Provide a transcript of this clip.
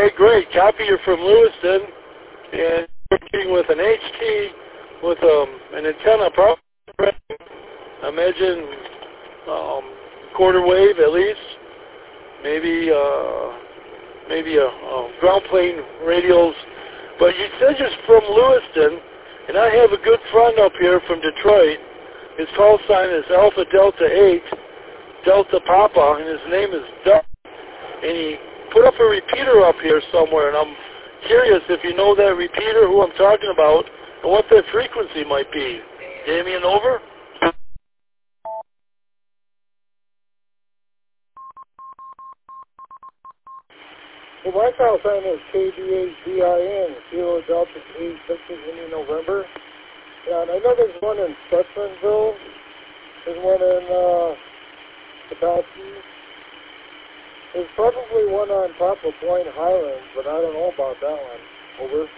Okay, great. Copy, you're from Lewiston, and working with an HT with an antenna, probably, imagine quarter wave at least, maybe ground plane radials. But you said you're from Lewiston, and I have a good friend up here from Detroit. His call sign is Alpha Delta 8, Delta Papa, and his name is Doug. And he put up a repeater up here somewhere, and I'm curious if you know that repeater, who I'm talking about, and what that frequency might be. Damien, over? Well, my call sign is KDHDIN, Kilo Delta 8, Victor Indian November. And I know there's one in Stutzmanville. There's one in Petoskey. There's probably one on top of Point Highlands, but I don't know about that one. Over.